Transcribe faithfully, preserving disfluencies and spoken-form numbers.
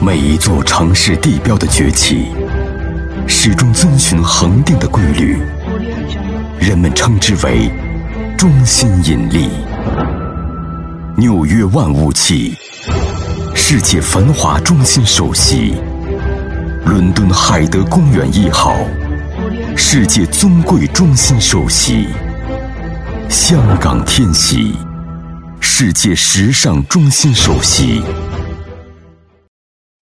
每一座城市地标的崛起，始终遵循恒定的规律，人们称之为中心引力。纽约万物器，世界繁华中心首席；伦敦海德公园一号，世界尊贵中心首席；香港天玺，世界时尚中心首席。